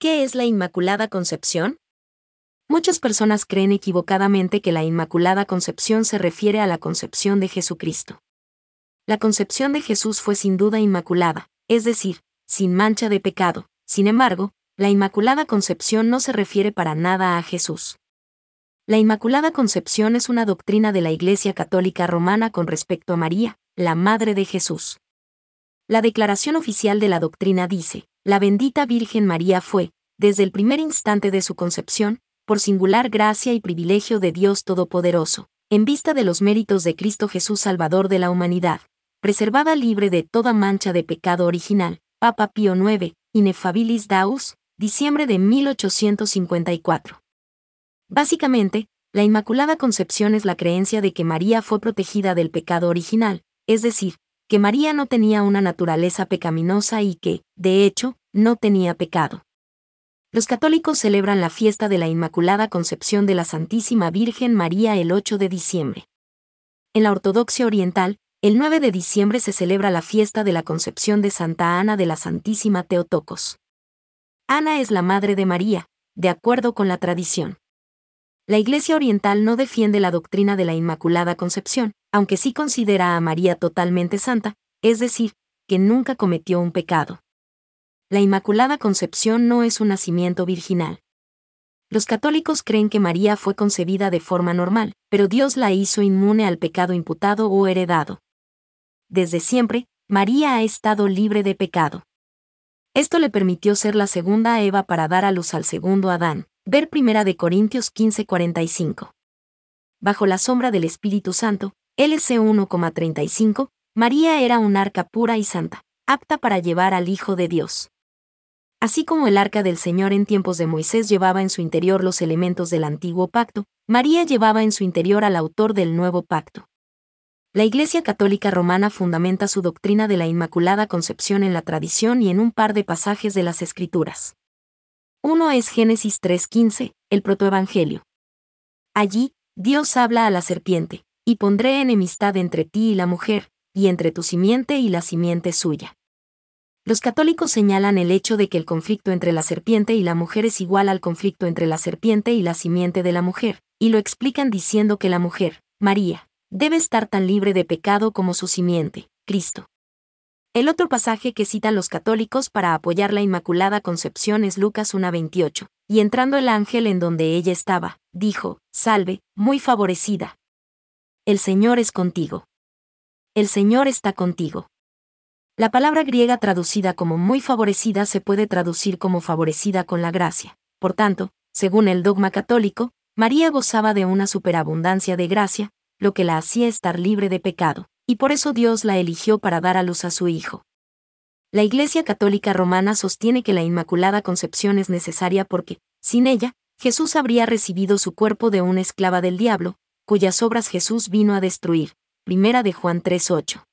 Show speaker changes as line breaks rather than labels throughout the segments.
¿Qué es la Inmaculada Concepción? Muchas personas creen equivocadamente que la Inmaculada Concepción se refiere a la concepción de Jesucristo. La concepción de Jesús fue sin duda inmaculada, es decir, sin mancha de pecado. Sin embargo, la Inmaculada Concepción no se refiere para nada a Jesús. La Inmaculada Concepción es una doctrina de la Iglesia Católica Romana con respecto a María, la Madre de Jesús. La declaración oficial de la doctrina dice: la bendita Virgen María fue, desde el primer instante de su concepción, por singular gracia y privilegio de Dios Todopoderoso, en vista de los méritos de Cristo Jesús Salvador de la humanidad, preservada libre de toda mancha de pecado original. Papa Pío IX, Ineffabilis Deus, diciembre de 1854. Básicamente, la Inmaculada Concepción es la creencia de que María fue protegida del pecado original, es decir, que María no tenía una naturaleza pecaminosa y que, de hecho, no tenía pecado. Los católicos celebran la fiesta de la Inmaculada Concepción de la Santísima Virgen María el 8 de diciembre. En la ortodoxia oriental, el 9 de diciembre se celebra la fiesta de la Concepción de Santa Ana de la Santísima Teotocos. Ana es la madre de María, de acuerdo con la tradición. La Iglesia Oriental no defiende la doctrina de la Inmaculada Concepción, aunque sí considera a María totalmente santa, es decir, que nunca cometió un pecado. La Inmaculada Concepción no es un nacimiento virginal. Los católicos creen que María fue concebida de forma normal, pero Dios la hizo inmune al pecado imputado o heredado. Desde siempre, María ha estado libre de pecado. Esto le permitió ser la segunda Eva para dar a luz al segundo Adán. Ver 1 Corintios 15:45. Bajo la sombra del Espíritu Santo, LC 1,35, María era un arca pura y santa, apta para llevar al Hijo de Dios. Así como el arca del Señor en tiempos de Moisés llevaba en su interior los elementos del antiguo pacto, María llevaba en su interior al autor del nuevo pacto. La Iglesia Católica Romana fundamenta su doctrina de la Inmaculada Concepción en la tradición y en un par de pasajes de las Escrituras. Uno es Génesis 3:15, el protoevangelio. Allí, Dios habla a la serpiente: y pondré enemistad entre ti y la mujer, y entre tu simiente y la simiente suya. Los católicos señalan el hecho de que el conflicto entre la serpiente y la mujer es igual al conflicto entre la serpiente y la simiente de la mujer, y lo explican diciendo que la mujer, María, debe estar tan libre de pecado como su simiente, Cristo. El otro pasaje que citan los católicos para apoyar la Inmaculada Concepción es Lucas 1:28, y entrando el ángel en donde ella estaba, dijo: Salve, muy favorecida. El Señor es contigo. El Señor está contigo. La palabra griega traducida como muy favorecida se puede traducir como favorecida con la gracia. Por tanto, según el dogma católico, María gozaba de una superabundancia de gracia, lo que la hacía estar libre de pecado, y por eso Dios la eligió para dar a luz a su Hijo. La Iglesia Católica Romana sostiene que la Inmaculada Concepción es necesaria porque, sin ella, Jesús habría recibido su cuerpo de una esclava del diablo, cuyas obras Jesús vino a destruir. 1 de Juan 3:8.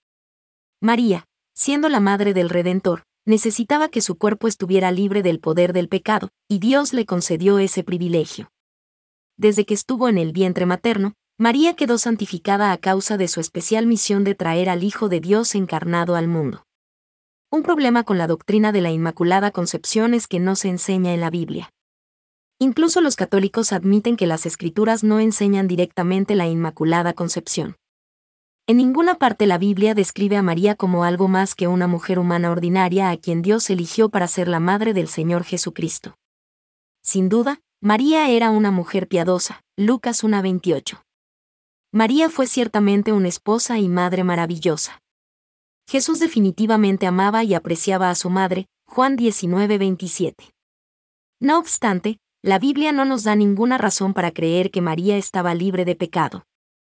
María, siendo la madre del Redentor, necesitaba que su cuerpo estuviera libre del poder del pecado, y Dios le concedió ese privilegio. Desde que estuvo en el vientre materno, María quedó santificada a causa de su especial misión de traer al Hijo de Dios encarnado al mundo. Un problema con la doctrina de la Inmaculada Concepción es que no se enseña en la Biblia. Incluso los católicos admiten que las Escrituras no enseñan directamente la Inmaculada Concepción. En ninguna parte la Biblia describe a María como algo más que una mujer humana ordinaria a quien Dios eligió para ser la madre del Señor Jesucristo. Sin duda, María era una mujer piadosa. Lucas 1:28. María fue ciertamente una esposa y madre maravillosa. Jesús definitivamente amaba y apreciaba a su madre. Juan 19:27. No obstante, la Biblia no nos da ninguna razón para creer que María estaba libre de pecado.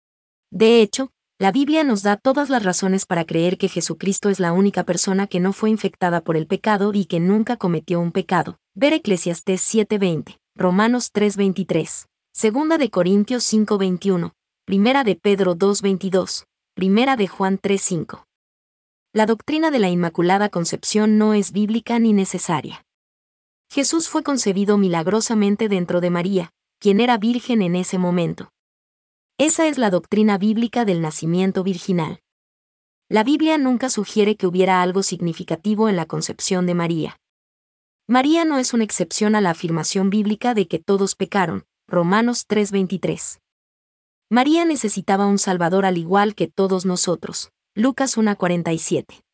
De hecho, la Biblia nos da todas las razones para creer que Jesucristo es la única persona que no fue infectada por el pecado y que nunca cometió un pecado. Ver Eclesiastés 7:20, Romanos 3:23, 2 de Corintios 5:21, 1 de Pedro 2:22, 1 de Juan 3:5. La doctrina de la Inmaculada Concepción no es bíblica ni necesaria. Jesús fue concebido milagrosamente dentro de María, quien era virgen en ese momento. Esa es la doctrina bíblica del nacimiento virginal. La Biblia nunca sugiere que hubiera algo significativo en la concepción de María. María no es una excepción a la afirmación bíblica de que todos pecaron, Romanos 3:23. María necesitaba un Salvador al igual que todos nosotros, Lucas 1:47.